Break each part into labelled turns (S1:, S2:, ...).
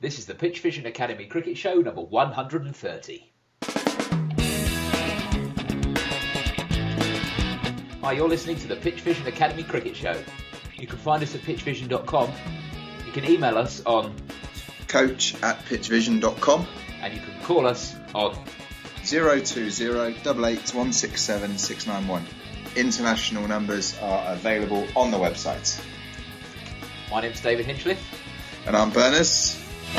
S1: This is the Pitch Vision Academy Cricket Show number 130. Hi, you're listening to the Pitch Vision Academy Cricket Show. You can find us at pitchvision.com. You can email us on
S2: coach@pitchvision.com,
S1: and you can call us on
S2: 020 88 691. International numbers are available on the website.
S1: My name's David Hinchliffe.
S2: And I'm Berners.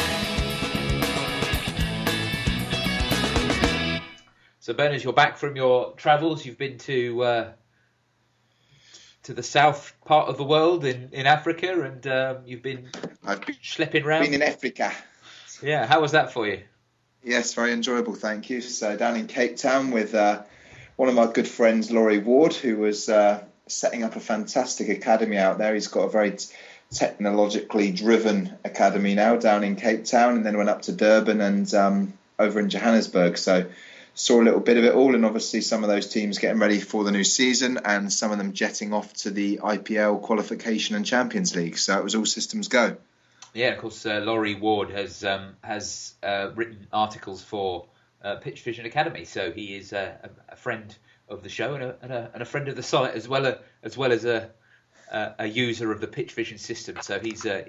S1: So Berners, you're back from your travels. You've been to the south part of the world in Africa, and I've been schlepping around.
S2: Been in Africa.
S1: Yeah, how was that for you?
S2: Yes, very enjoyable, thank you. So down in Cape Town with one of my good friends, Laurie Ward, who was setting up a fantastic academy out there. He's got a very technologically driven academy now down in Cape Town, and then went up to Durban and over in Johannesburg. So saw a little bit of it all, and obviously some of those teams getting ready for the new season and some of them jetting off to the IPL qualification and Champions League. So it was all systems go.
S1: Yeah, of course, Laurie Ward has written articles for Pitch Vision Academy, so he is a friend of the show and a friend of the site, as well as a user of the Pitch Vision system. So he's a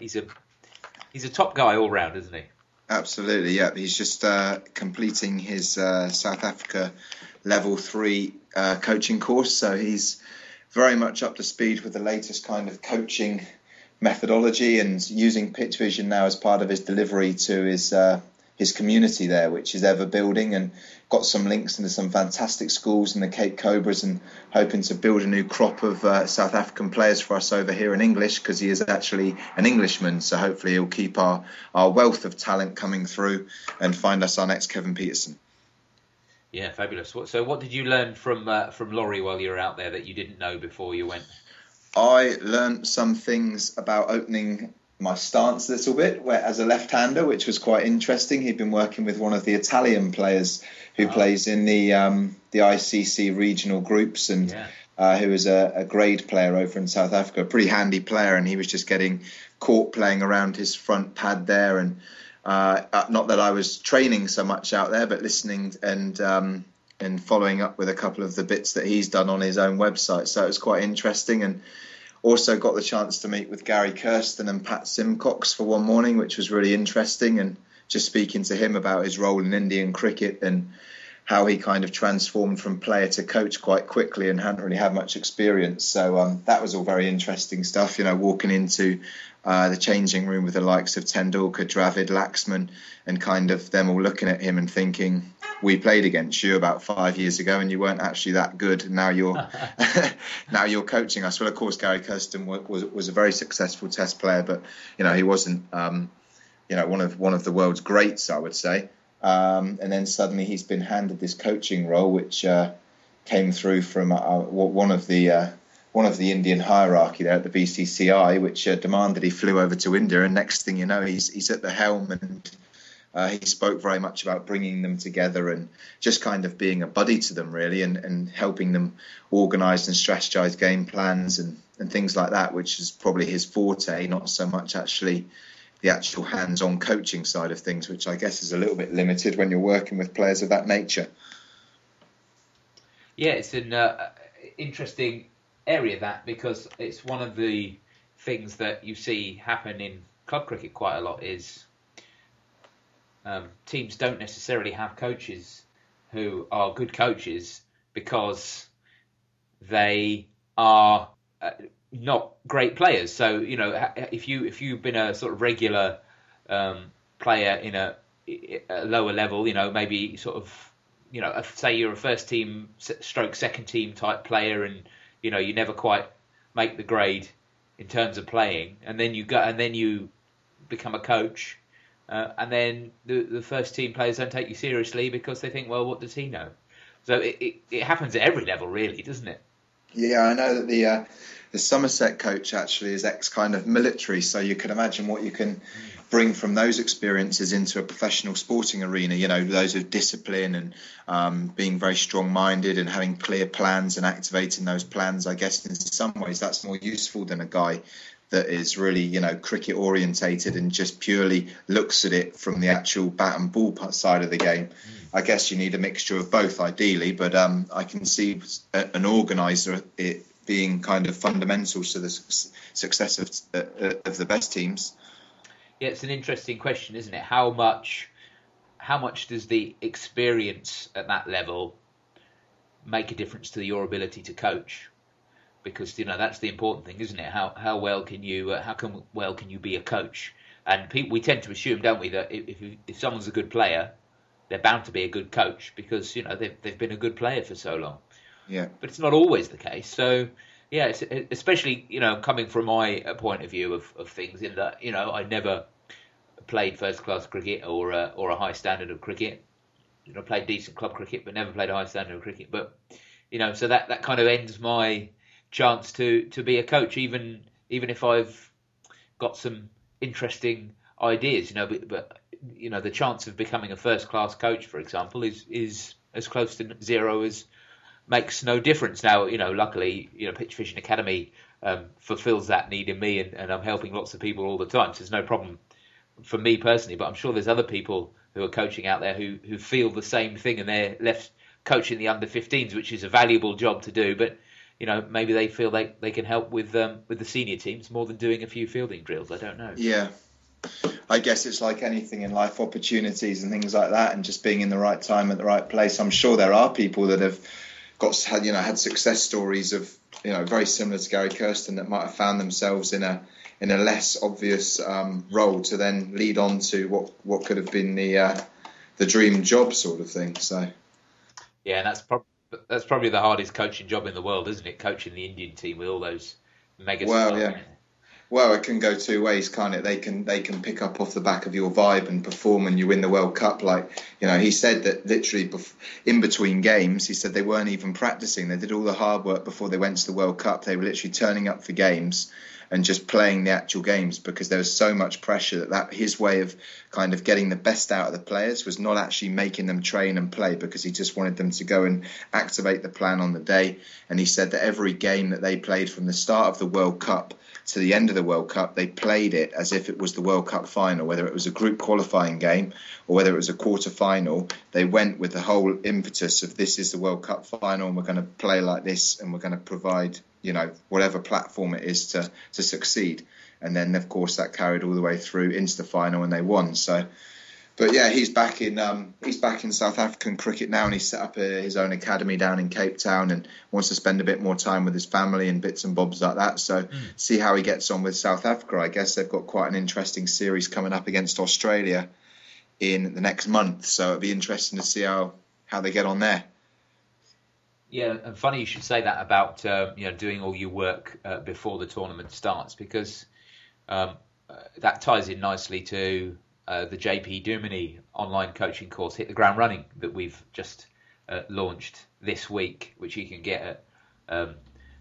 S1: top guy all round, isn't he?
S2: Absolutely, yeah. He's just completing his South Africa level 3 coaching course, so he's very much up to speed with the latest kind of coaching methodology and using Pitch Vision now as part of his delivery to his community there, which is ever building, and got some links into some fantastic schools in the Cape Cobras, and hoping to build a new crop of South African players for us over here in English, because he is actually an Englishman. So hopefully he'll keep our wealth of talent coming through and find us our next Kevin Peterson.
S1: Yeah, fabulous. So what did you learn from Laurie while you were out there that you didn't know before you went?
S2: I learned some things about opening my stance a little bit as a left-hander, which was quite interesting. He'd been working with one of the Italian players who plays in the ICC regional groups, and who is a grade player over in South Africa, a pretty handy player, and he was just getting caught playing around his front pad there, and not that I was training so much out there, but listening and following up with a couple of the bits that he's done on his own website. So it was quite interesting, and also got the chance to meet with Gary Kirsten and Pat Simcox for one morning, which was really interesting, and just speaking to him about his role in Indian cricket and how he kind of transformed from player to coach quite quickly and hadn't really had much experience. So that was all very interesting stuff, walking into the changing room with the likes of Tendulkar, Dravid, Laxman, and kind of them all looking at him and thinking, we played against you about 5 years ago and you weren't actually that good. Now you're now you're coaching us. Well, of course, Gary Kirsten was a very successful Test player, but he wasn't one of the world's greats, I would say. And then suddenly he's been handed this coaching role, which came through from one of the Indian hierarchy there at the BCCI, which demanded he flew over to India. And next thing you know, he's at the helm, and he spoke very much about bringing them together and just kind of being a buddy to them, really, and helping them organise and strategise game plans and things like that, which is probably his forte, not so much actually the actual hands-on coaching side of things, which I guess is a little bit limited when you're working with players of that nature.
S1: Yeah, it's an interesting area, that, because it's one of the things that you see happen in club cricket quite a lot is teams don't necessarily have coaches who are good coaches because they are not great players. So if you've been a sort of regular player in a lower level, maybe sort of say you're a first team stroke second team type player, and you never quite make the grade in terms of playing, and then you become a coach. And then the first team players don't take you seriously because they think, well, what does he know? So it happens at every level, really, doesn't it?
S2: Yeah, I know that the Somerset coach actually is ex kind of military, so you can imagine what you can bring from those experiences into a professional sporting arena. Those of discipline and being very strong-minded and having clear plans and activating those plans. I guess in some ways that's more useful than a guy that is really, cricket orientated and just purely looks at it from the actual bat and ball side of the game. I guess you need a mixture of both ideally, but I can see an organizer it being kind of fundamental to the success of the best teams.
S1: Yeah, it's an interesting question, isn't it? How much does the experience at that level make a difference to your ability to coach? Because that's the important thing, isn't it? How well can you be a coach? And we tend to assume, don't we, that if someone's a good player, they're bound to be a good coach because they've been a good player for so long.
S2: Yeah.
S1: But it's not always the case. So yeah, it's, especially coming from my point of view of things, in that I never played first class cricket or a high standard of cricket. Played decent club cricket, but never played a high standard of cricket. But so that kind of ends my chance to be a coach, even if I've got some interesting ideas. But the chance of becoming a first class coach, for example, is as close to zero as makes no difference. Now, luckily, Pitch Vision Academy fulfills that need in me, and I'm helping lots of people all the time. So there's no problem for me personally, but I'm sure there's other people who are coaching out there who feel the same thing, and they're left coaching the under 15s, which is a valuable job to do. But maybe they feel they can help with the senior teams more than doing a few fielding drills. I don't know.
S2: Yeah. I guess it's like anything in life, opportunities and things like that, and just being in the right time at the right place. I'm sure there are people that have had success stories of very similar to Gary Kirsten that might have found themselves in a less obvious role to then lead on to what could have been the dream job sort of thing. So
S1: yeah, that's probably the hardest coaching job in the world, isn't it? Coaching the Indian team with all those mega stars.
S2: Yeah. Well, it can go two ways, can't it? They can pick up off the back of your vibe and perform, and you win the World Cup. Like, he said that literally in between games, he said they weren't even practicing. They did all the hard work before they went to the World Cup. They were literally turning up for games and just playing the actual games because there was so much pressure that his way of kind of getting the best out of the players was not actually making them train and play, because he just wanted them to go and activate the plan on the day. And he said that every game that they played from the start of the World Cup to the end of the World Cup, they played it as if it was the World Cup final, whether it was a group qualifying game or whether it was a quarter final. They went with the whole impetus of this is the World Cup final and we're going to play like this and we're going to provide, whatever platform it is to succeed. And then, of course, that carried all the way through into the final and they won. So, but yeah, he's back in South African cricket now, and he's set up his own academy down in Cape Town and wants to spend a bit more time with his family and bits and bobs like that. So see how he gets on with South Africa. I guess they've got quite an interesting series coming up against Australia in the next month. So it'll be interesting to see how they get on there.
S1: Yeah, and funny you should say that about doing all your work before the tournament starts, because that ties in nicely to the JP Duminy online coaching course, Hit the Ground Running, that we've just launched this week, which you can get at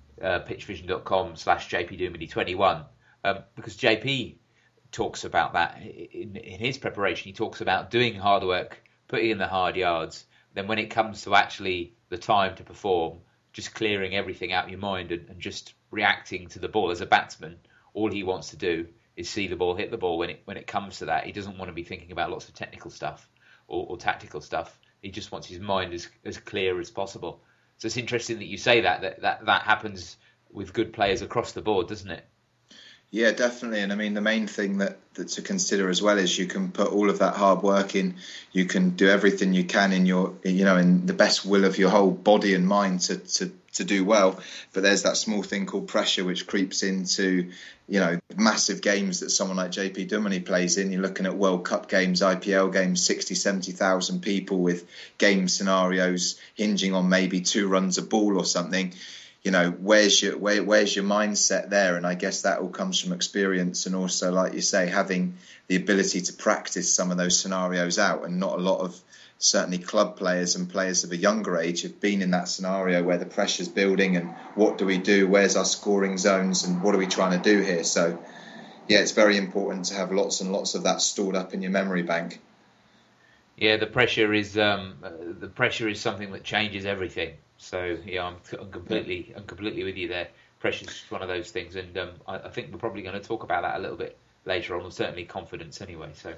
S1: pitchvision.com/JPDuminy21, because JP talks about that in his preparation. He talks about doing hard work, putting in the hard yards, then when it comes to actually the time to perform, just clearing everything out of your mind and just reacting to the ball. As a batsman, all he wants to do is see the ball, hit the ball. When it comes to that, he doesn't want to be thinking about lots of technical stuff or tactical stuff. He just wants his mind as clear as possible. So it's interesting that you say that happens with good players across the board, doesn't it?
S2: Yeah, definitely. And I mean, the main thing that to consider as well is you can put all of that hard work in. You can do everything you can in the best will of your whole body and mind to do well. But there's that small thing called pressure, which creeps into, massive games that someone like JP Duminy plays in. You're looking at World Cup games, IPL games, 60, 70,000 people with game scenarios hinging on maybe 2 runs a ball or something. Where's your mindset there? And I guess that all comes from experience, and also, like you say, having the ability to practice some of those scenarios out. And not a lot of, certainly club players and players of a younger age, have been in that scenario where the pressure's building and what do we do? Where's our scoring zones and what are we trying to do here? So, yeah, it's very important to have lots and lots of that stored up in your memory bank.
S1: Yeah, the pressure is something that changes everything. So yeah, I'm completely with you there. Pressure's just one of those things, and I think we're probably going to talk about that a little bit later on, or certainly confidence anyway. So.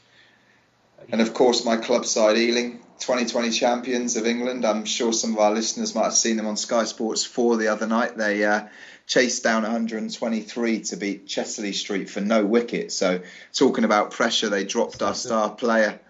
S2: And of course, my club side, Ealing, 2020 champions of England. I'm sure some of our listeners might have seen them on Sky Sports 4 the other night. They chased down 123 to beat Chesley Street for no wicket. So talking about pressure, they dropped our star player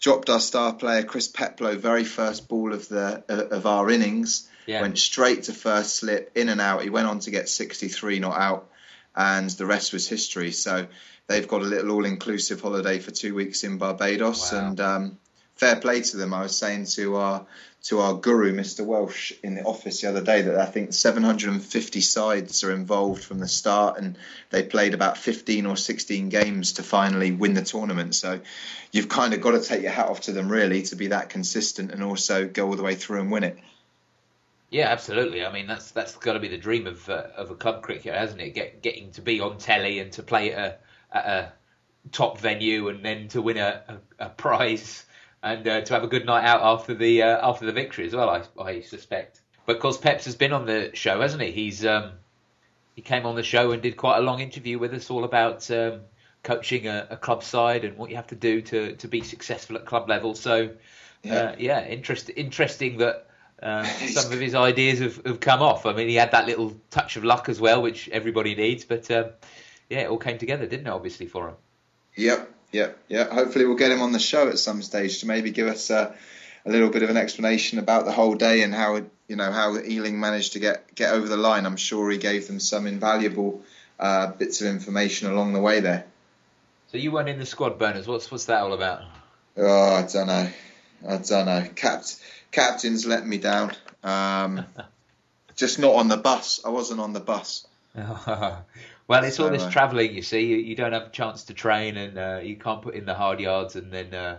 S2: Chris Peplow, very first ball of our innings. Yeah. Went straight to first slip, in and out. He went on to get 63 not out, and the rest was history. So they've got a little all-inclusive holiday for 2 weeks in Barbados. Wow. And fair play to them. I was saying to our guru, Mr. Welsh, in the office the other day that I think 750 sides are involved from the start, and they played about 15 or 16 games to finally win the tournament. So you've kind of got to take your hat off to them, really, to be that consistent and also go all the way through and win it.
S1: Yeah, absolutely. I mean, that's got to be the dream of a club cricketer, hasn't it? Getting to be on telly and to play at a top venue, and then to win a prize, and to have a good night out after the victory as well. I suspect. But of course, Peps has been on the show, hasn't he? He came on the show and did quite a long interview with us all about coaching a club side and what you have to do to be successful at club level. So interesting that. Some of his ideas have come off. I mean, he had that little touch of luck as well, which everybody needs. But it all came together, didn't it? Obviously for him. Yep. Hopefully, we'll get him on the show at some stage to maybe give us a little bit of an explanation about the whole day and how Ealing managed to get over the line. I'm sure he gave them some invaluable bits of information along the way there. So you weren't in the squad, Burners. What's that all about? Oh, I don't know. Captain's let me down. Just not on the bus. I wasn't on the bus. Well, it's all this travelling, you see. You don't have a chance to train, and you can't put in the hard yards, and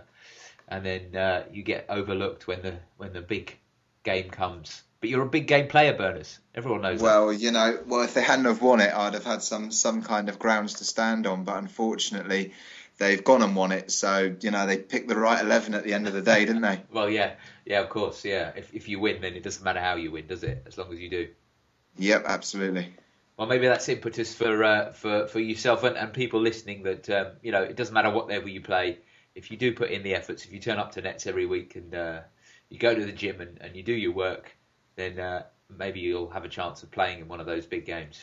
S1: then you get overlooked when the big game comes. But you're a big game player, Burners. Everyone knows that. Well, if they hadn't have won it, I'd have had some kind of grounds to stand on. But unfortunately, they've gone and won it, so they picked the right 11 at the end of the day, didn't they? Well, yeah, of course, yeah. If you win, then it doesn't matter how you win, does it? As long as you do. Yep, absolutely. Well, maybe that's impetus for yourself and people listening that it doesn't matter what level you play. If you do put in the efforts, if you turn up to nets every week and you go to the gym and you do your work, then maybe you'll have a chance of playing in one of those big games.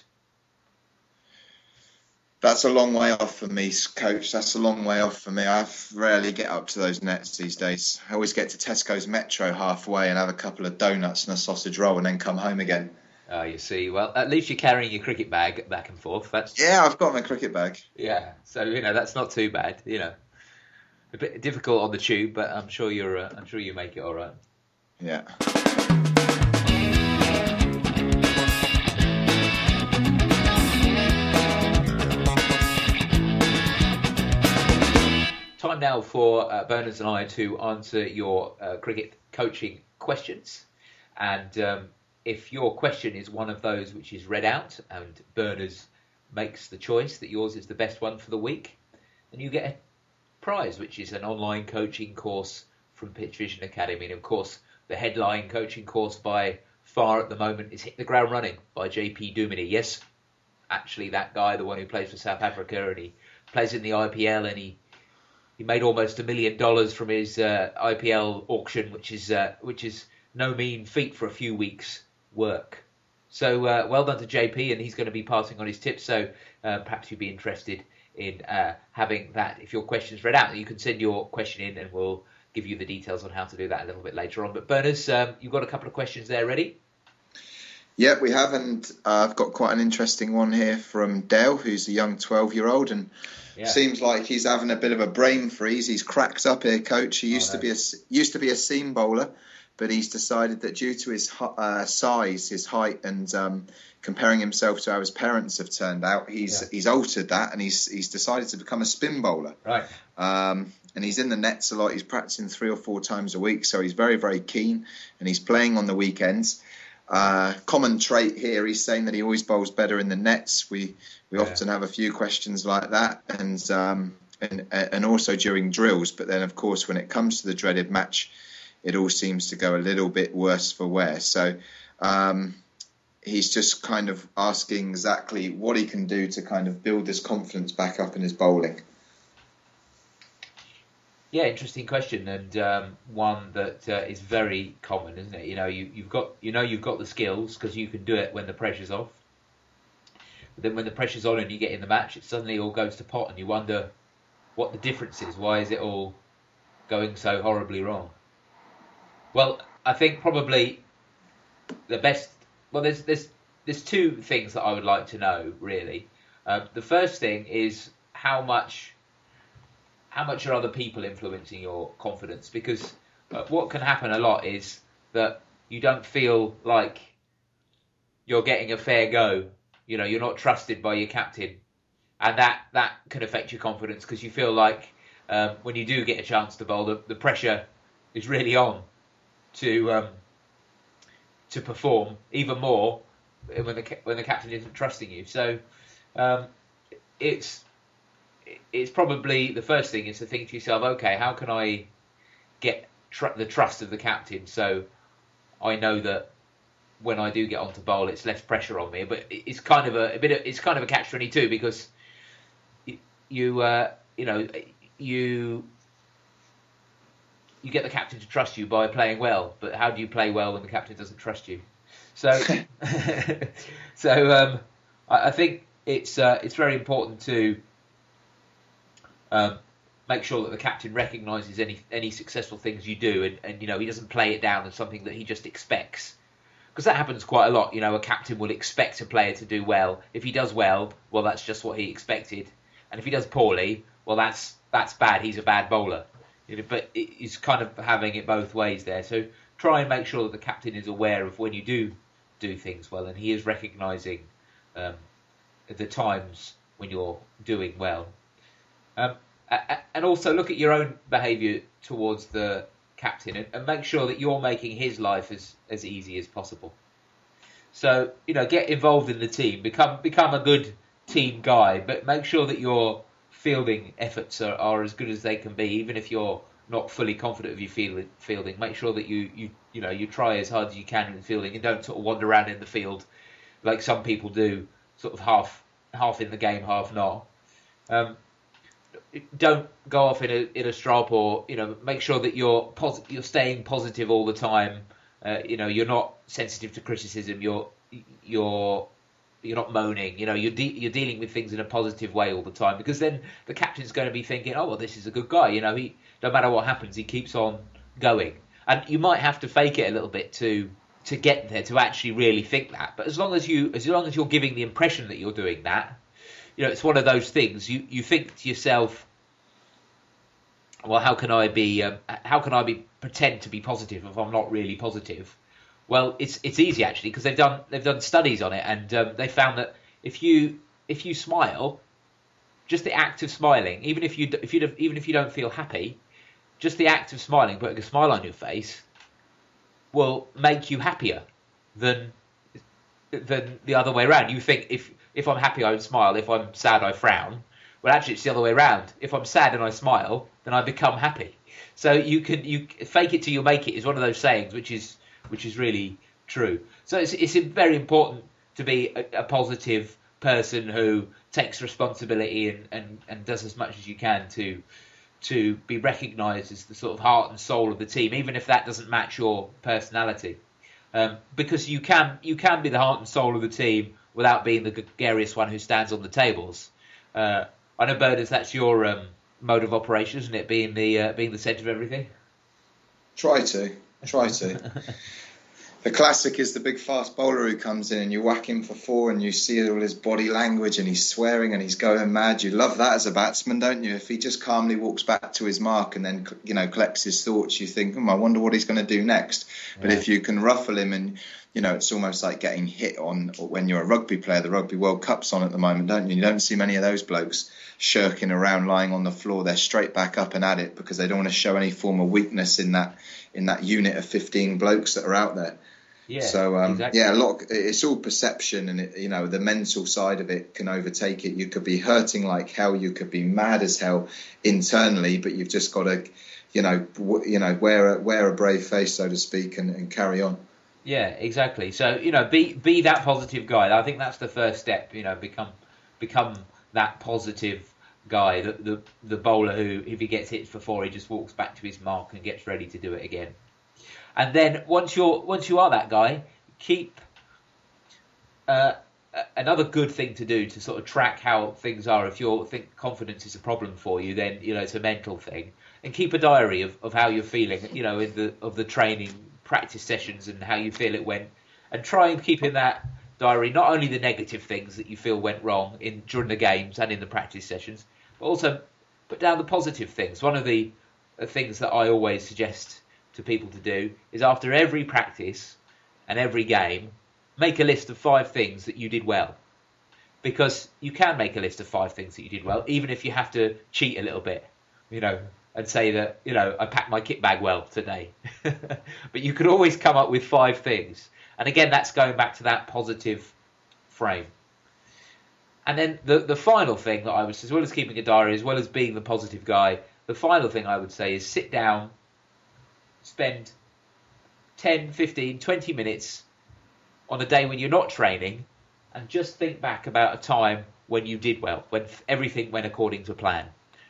S1: That's a long way off for me, Coach. That's a long way off for me. I rarely get up to those nets these days. I always get to Tesco's Metro halfway and have a couple of donuts and a sausage roll and then come home again. Oh, you see. Well, at least you're carrying your cricket bag back and forth. Yeah, I've got my cricket bag. Yeah, so that's not too bad. A bit difficult on the tube, but I'm sure you make it all right. Yeah. Time now for Berners and I to answer your cricket coaching questions. And if your question is one of those which is read out and Berners makes the choice that yours is the best one for the week, then you get a prize, which is an online coaching course from Pitch Vision Academy. And of course, the headline coaching course by far at the moment is Hit the Ground Running by JP Duminy. Yes, actually that guy, the one who plays for South Africa, and he plays in the IPL, and he made almost $1 million from his IPL auction, which is no mean feat for a few weeks' work. So well done to JP, and he's going to be passing on his tips. So perhaps you'd be interested in having that. If your question's read out, you can send your question in, and we'll give you the details on how to do that a little bit later on. But Berners, you've got a couple of questions there ready? Yeah, we have, and I've got quite an interesting one here from Dale, who's a young 12-year-old, and seems like he's having a bit of a brain freeze. He's cracked up here, Coach. He used to be a seam bowler, but he's decided that due to his size, his height, and comparing himself to how his parents have turned out, he's altered that, and he's decided to become a spin bowler. Right. And he's in the nets a lot. He's practicing 3 or 4 times a week, so he's very, very keen, and he's playing on the weekends. Common trait here, he's saying that he always bowls better in the nets. We often have a few questions like that, and also during drills. But then, of course, when it comes to the dreaded match, it all seems to go a little bit worse for wear. So
S2: he's just kind of asking exactly what he can do to kind of build this confidence back up in his bowling.
S1: Yeah, interesting question, and one that is very common, isn't it? You've got the skills because you can do it when the pressure's off. But then when the pressure's on and you get in the match, it suddenly all goes to pot, and you wonder what the difference is. Why is it all going so horribly wrong? Well, I think probably the best. Well, there's two things that I would like to know really. The first thing is how much are other people influencing your confidence? Because what can happen a lot is that you don't feel like you're getting a fair go. You're not trusted by your captain, and that can affect your confidence because you feel like when you do get a chance to bowl, the pressure is really on to perform even more when the captain isn't trusting you. So it's probably the first thing is to think to yourself, okay, how can I get the trust of the captain so I know that when I do get onto bowl, it's less pressure on me. But it's kind of it's kind of a catch-22 because you get the captain to trust you by playing well, but how do you play well when the captain doesn't trust you? So, I think it's very important to make sure that the captain recognises any successful things you do, and he doesn't play it down as something that he just expects, because that happens quite a lot. A captain will expect a player to do well. If he does well, that's just what he expected, and if he does poorly, that's bad. He's a bad bowler. But it's kind of having it both ways there. So try and make sure that the captain is aware of when you do things well, and he is recognising the times when you're doing well. And also look at your own behaviour towards the captain and make sure that you're making his life as easy as possible. So, get involved in the team, become a good team guy, but make sure that your fielding efforts are as good as they can be, even if you're not fully confident of your fielding. Make sure that you try as hard as you can in fielding and don't sort of wander around in the field like some people do, sort of half in the game, half not. Don't go off in a strop, or make sure that you're staying positive all the time. You're not sensitive to criticism. You're not moaning. You're dealing with things in a positive way all the time, because then the captain's going to be thinking, oh well, this is a good guy. He no matter what happens, he keeps on going. And you might have to fake it a little bit to get there, to actually really think that. But as long as you're giving the impression that you're doing that, it's one of those things. You think to yourself, well, how can I pretend to be positive if I'm not really positive? Well, it's easy actually, because they've done studies on it, and they found that if you smile, just the act of smiling, even if you don't feel happy, just the act of smiling, putting a smile on your face, will make you happier than the other way around. You think if I'm happy, I smile. If I'm sad, I frown. Well, actually, it's the other way around. If I'm sad and I smile, then I become happy. So you fake it till you make it is one of those sayings, which is really true. So it's very important to be a positive person who takes responsibility and does as much as you can to be recognised as the sort of heart and soul of the team, even if that doesn't match your personality. Because you can be the heart and soul of the team without being the gregarious one who stands on the tables. I know, Berders, that's your mode of operation, isn't it? Being the centre of everything.
S2: Try to. The classic is the big fast bowler who comes in and you whack him for four and you see all his body language and he's swearing and he's going mad. You love that as a batsman, don't you? If he just calmly walks back to his mark and then collects his thoughts, you think, I wonder what he's going to do next. But if you can ruffle him, and it's almost like getting hit on when you're a rugby player. The Rugby World Cup's on at the moment, don't you? You don't see many of those blokes shirking around, lying on the floor. They're straight back up and at it because they don't want to show any form of weakness in that unit of 15 blokes that are out there.
S1: Yeah,
S2: so
S1: exactly.
S2: It's all perception, and the mental side of it can overtake it. You could be hurting like hell, you could be mad as hell internally, but you've just got to wear a brave face, so to speak, and carry on.
S1: Yeah, exactly. So, be that positive guy. I think that's the first step. Become that positive guy, the bowler who, if he gets hit for four, he just walks back to his mark and gets ready to do it again. And then once you are that guy, keep another good thing to do to sort of track how things are. If you think confidence is a problem for you, then it's a mental thing. And keep a diary of how you're feeling, of the training practice sessions and how you feel it went, and try and keep in that diary not only the negative things that you feel went wrong during the games and in the practice sessions, but also put down the positive things. One of the things that I always suggest to people to do is after every practice and every game, make a list of 5 things that you did well. Because you can make a list of 5 things that you did well, even if you have to cheat a little bit, and say that, I packed my kit bag well today. But you could always come up with 5 things. And again, that's going back to that positive frame. And then the final thing that I would, as well as keeping a diary, as well as being the positive guy, the final thing I would say is sit down, spend 10, 15, 20 minutes on a day when you're not training, and just think back about a time when you did well, when everything went according to plan.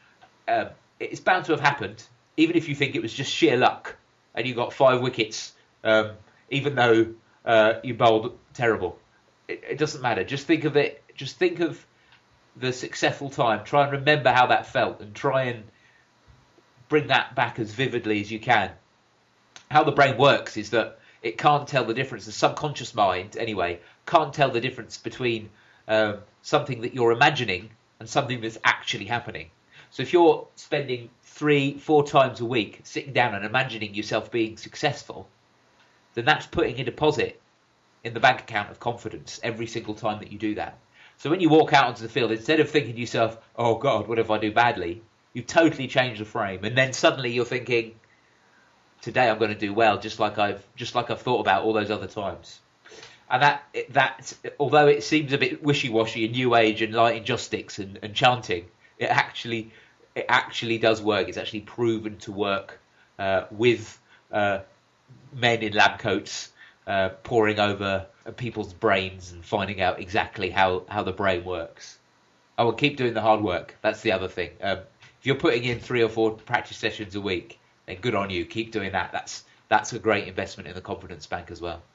S1: It's bound to have happened, even if you think it was just sheer luck and you got 5 wickets, even though you bowled terrible. It doesn't matter. Just think of it. Just think of the successful time. Try and remember how that felt, and try and bring that back as vividly as you can. How the brain works is that it can't tell the difference. The subconscious mind, anyway, can't tell the difference between something that you're imagining and something that's actually happening. So if you're spending 3-4 times a week sitting down and imagining yourself being successful, then that's putting a deposit in the bank account of confidence every single time that you do that. So when you walk out onto the field, instead of thinking to yourself, oh God, what if I do badly? You've totally changed the frame. And then suddenly you're thinking, today I'm going to do well, just like I've thought about all those other times. And that although it seems a bit wishy-washy and new age and lighting joss sticks and chanting, it actually does work. It's actually proven to work with men in lab coats poring over people's brains and finding out exactly how the brain works. Oh, and keep doing the hard work. That's the other thing. If you're putting in 3 or 4 practice sessions a week, then good on you. Keep doing that. That's a great investment in the confidence bank as well.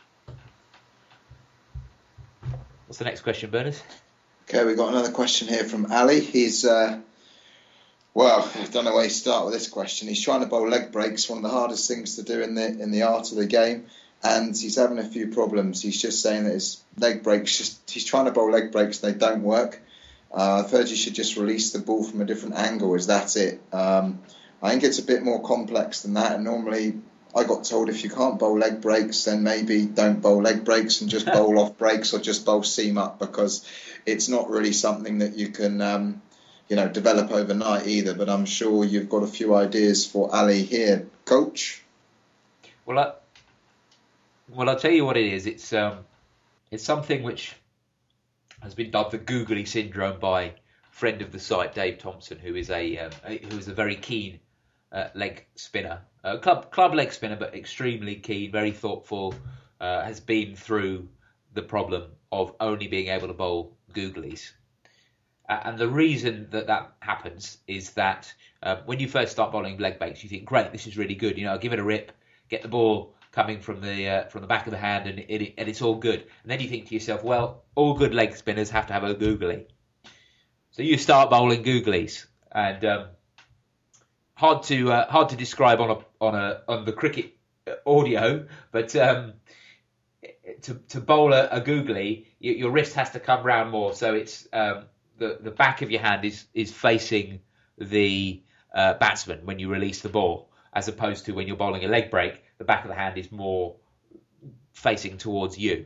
S1: What's the next question, Bernard?
S2: Okay, we've got another question here from Ali. He's, I don't know where to start with this question. He's trying to bowl leg breaks, one of the hardest things to do in the art of the game, and he's having a few problems. He's just saying that his leg breaks, he's trying to bowl leg breaks and they don't work. I've heard you should just release the ball from a different angle. Is that it? I think it's a bit more complex than that, and normally I got told if you can't bowl leg breaks, then maybe don't bowl leg breaks and just bowl off breaks or just bowl seam up, because it's not really something that you can develop overnight either. But I'm sure you've got a few ideas for Ali here, Coach.
S1: Well, I'll tell you what it is. It's something which has been dubbed the googly syndrome by a friend of the site, Dave Thompson, who is a very keen leg spinner, club leg spinner, but extremely keen, very thoughtful. Has been through the problem of only being able to bowl googlies. And the reason that happens is that when you first start bowling leg breaks, you think, great, this is really good. I'll give it a rip, get the ball coming from the back of the hand, and it's all good. And then you think to yourself, well, all good leg spinners have to have a googly. So you start bowling googlies, and hard to describe on the cricket audio, but to bowl a googly, your wrist has to come round more. So it's the back of your hand is facing the batsman when you release the ball, as opposed to when you're bowling a leg break, the back of the hand is more facing towards you.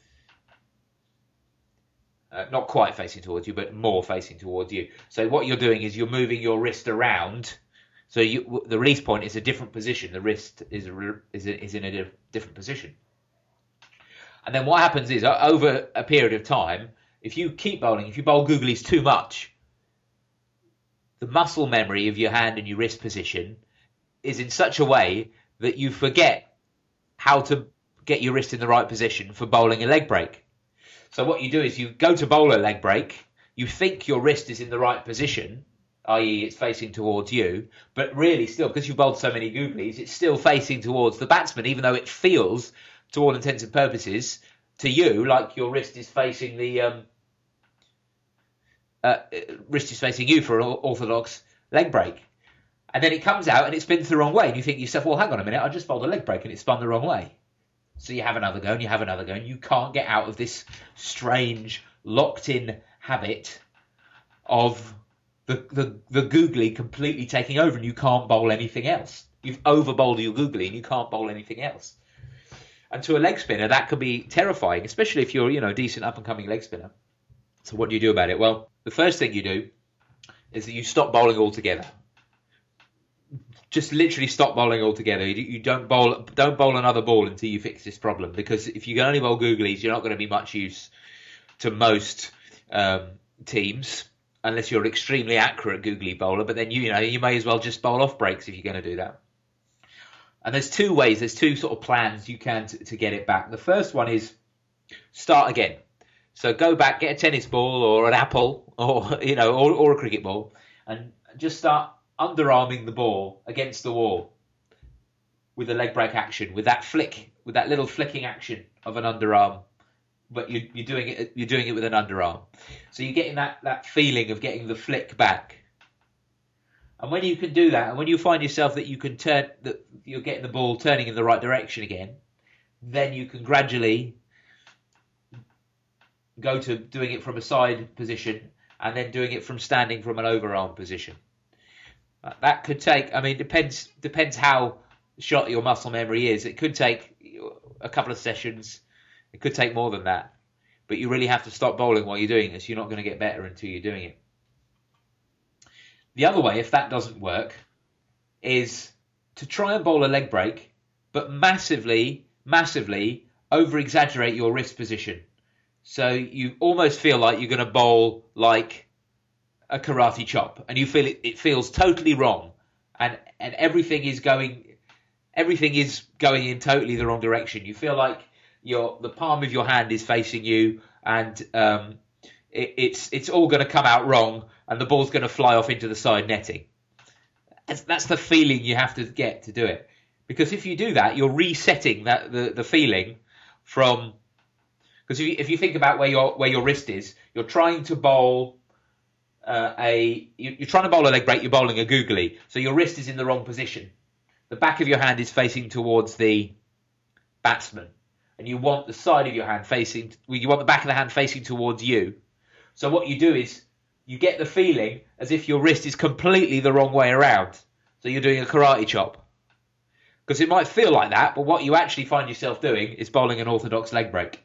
S1: Not quite facing towards you, but more facing towards you. So what you're doing is you're moving your wrist around. So the release point is a different position. The wrist is in a different position. And then what happens is, over a period of time, if you keep bowling, if you bowl googlies too much, the muscle memory of your hand and your wrist position is in such a way that you forget how to get your wrist in the right position for bowling a leg break. So what you do is you go to bowl a leg break, you think your wrist is in the right position, i.e. it's facing towards you, but really still, because you've bowled so many googlies, it's still facing towards the batsman, even though it feels, to all intents and purposes, to you, like your wrist is facing the wrist is facing you for an orthodox leg break. And then it comes out and it spins the wrong way. And you think to yourself, well, hang on a minute, I just bowled a leg break and it spun the wrong way. So you have another go and you have another go and you can't get out of this strange, locked-in habit of the googly completely taking over and you can't bowl anything else. You've over-bowled your googly and you can't bowl anything else. And to a leg spinner, that could be terrifying, especially if you're, a decent up-and-coming leg spinner. So what do you do about it? Well, the first thing you do is that you stop bowling altogether. Just literally stop bowling altogether. You don't bowl another ball until you fix this problem. Because if you can only bowl googlies, you're not going to be much use to most teams unless you're an extremely accurate googly bowler. But then you may as well just bowl off breaks if you're going to do that. And there's two sort of plans you can to get it back. The first one is start again. So go back, get a tennis ball or an apple or a cricket ball, and just start underarming the ball against the wall with a leg break action, with that flick, with that little flicking action of an underarm, but you're doing it with an underarm. So you're getting that feeling of getting the flick back. And when you can do that, and when you find yourself that you can that you're getting the ball turning in the right direction again, then you can gradually go to doing it from a side position and then doing it from standing from an overarm position. That could take, depends how shot your muscle memory is. It could take a couple of sessions. It could take more than that. But you really have to stop bowling while you're doing this. You're not going to get better until you're doing it. The other way, if that doesn't work, is to try and bowl a leg break, but massively, massively over-exaggerate your wrist position. So you almost feel like you're going to bowl like a karate chop, and you feel it feels totally wrong, and everything is going in totally the wrong direction. You feel like the palm of your hand is facing you, and it's all going to come out wrong, and the ball's going to fly off into the side netting. That's the feeling you have to get to do it, because if you do that, you're resetting the feeling from. Because if you think about where your wrist is, you're trying to bowl you're trying to bowl a leg break. You're bowling a googly, so your wrist is in the wrong position. The back of your hand is facing towards the batsman, and you want the side of your hand you want the back of the hand facing towards you. So what you do is you get the feeling as if your wrist is completely the wrong way around. So you're doing a karate chop. Because it might feel like that, but what you actually find yourself doing is bowling an orthodox leg break.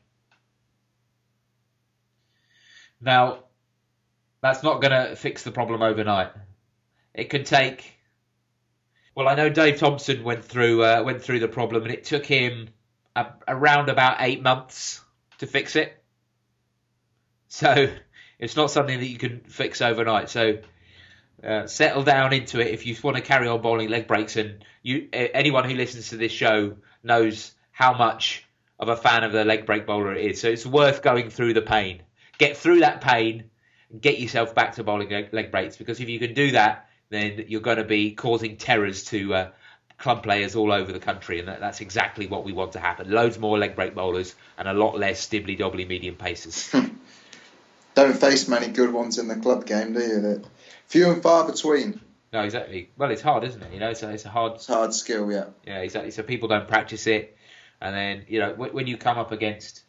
S1: Now, that's not going to fix the problem overnight. It can take. Well, I know Dave Thompson went through the problem, and it took him around about 8 months to fix it. So it's not something that you can fix overnight. So settle down into it if you want to carry on bowling leg breaks. And anyone who listens to this show knows how much of a fan of the leg break bowler it is. So it's worth going through the pain. Get through that pain and get yourself back to bowling leg breaks, because if you can do that, then you're going to be causing terrors to club players all over the country, and that's exactly what we want to happen. Loads more leg break bowlers and a lot less dibbly-dobbly medium pacers.
S2: Don't face many good ones in the club game, do you? They're few and far between.
S1: No, exactly. Well, it's hard, isn't it? It's a hard
S2: skill, yeah.
S1: Yeah, exactly. So people don't practice it, and then when you come up against.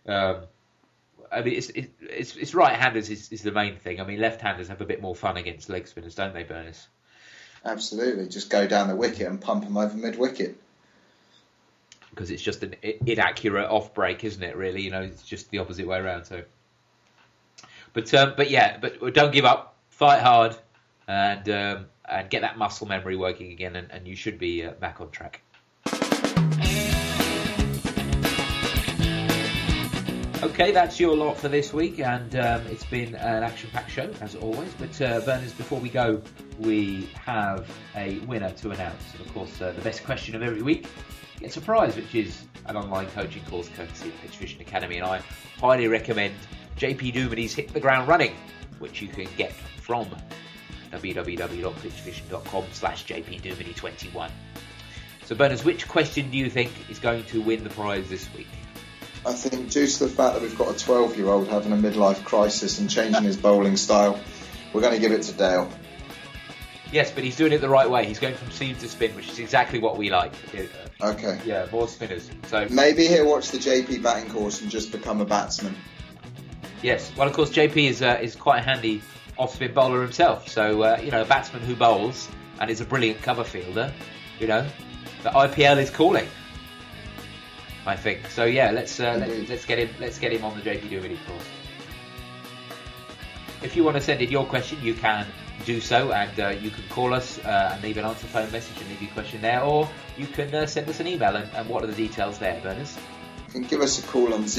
S1: It's right-handers is the main thing. I mean, left-handers have a bit more fun against leg spinners, don't they, Burners?
S2: Absolutely. Just go down the wicket and pump them over mid-wicket.
S1: Because it's just an inaccurate off-break, isn't it, really? It's just the opposite way around. So, But don't give up. Fight hard and get that muscle memory working again, and you should be back on track. Okay, that's your lot for this week, and it's been an action-packed show, as always. But, Berners, before we go, we have a winner to announce. And, of course, the best question of every week gets a prize, which is an online coaching course courtesy of Pitch Vision Academy. And I highly recommend JP Dumini's Hit the Ground Running, which you can get from www.pitchvision.com/JPDumini21. So, Berners, which question do you think is going to win the prize this week?
S2: I think due to the fact that we've got a 12-year-old having a midlife crisis and changing his bowling style, we're going to give it to Dale.
S1: Yes, but he's doing it the right way. He's going from seam to spin, which is exactly what we like.
S2: Okay.
S1: Yeah, more spinners. So
S2: maybe he'll watch the JP batting course and just become a batsman.
S1: Yes. Well, of course, JP is quite a handy off-spin bowler himself. So, a batsman who bowls and is a brilliant cover fielder, the IPL is calling, I think. So yeah, let's get him on the JP Dumini course. If you want to send in your question, you can do so, and you can call us and leave an answer phone message and leave your question there, or you can send us an email. And what are the details there, Berners?
S2: You can give us a call on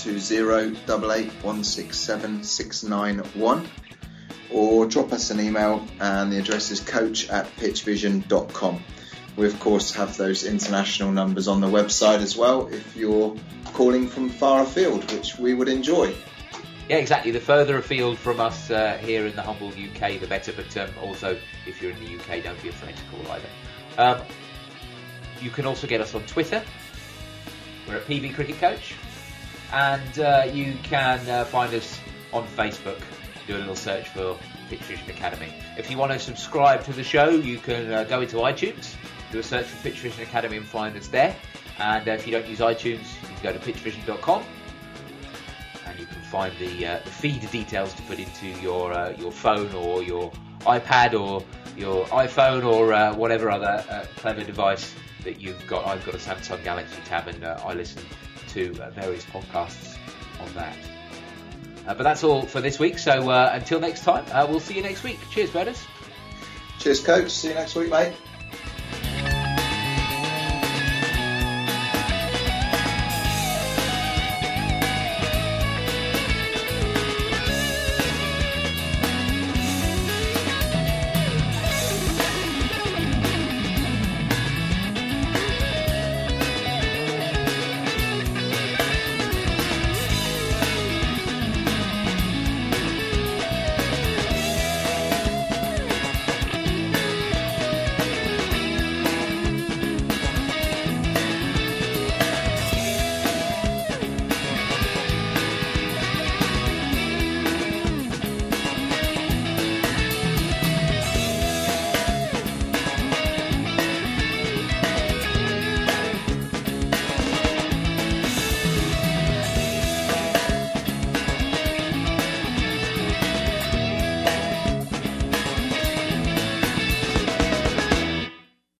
S2: 02088167691, or drop us an email, and the address is coach@pitchvision.com. We, of course, have those international numbers on the website as well if you're calling from far afield, which we would enjoy.
S1: Yeah, exactly. The further afield from us here in the humble UK, the better. But also, if you're in the UK, don't be afraid to call either. You can also get us on Twitter. We're at PV Cricket Coach. And you can find us on Facebook. Do a little search for Pitch Vision Academy. If you want to subscribe to the show, you can go into iTunes. Do a search for Pitch Vision Academy and find us there. And if you don't use iTunes, you can go to pitchvision.com, and you can find the feed details to put into your phone or your iPad or your iPhone or whatever other clever device that you've got. I've got a Samsung Galaxy Tab, and I listen to various podcasts on that. But that's all for this week. So until next time, we'll see you next week. Cheers, Berners.
S2: Cheers, Coach. See you next week, mate.